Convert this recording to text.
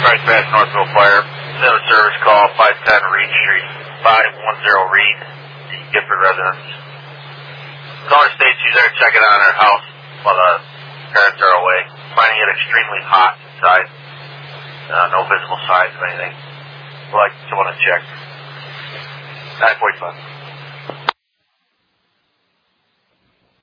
Price Pass Northville Fire. Center service call 510 Reed Street, 510 Reed, Gifford residence. Caller states he's there checking on her house while the parents are away. Finding it extremely hot inside. No visible signs of anything. Would like someone to check. 945.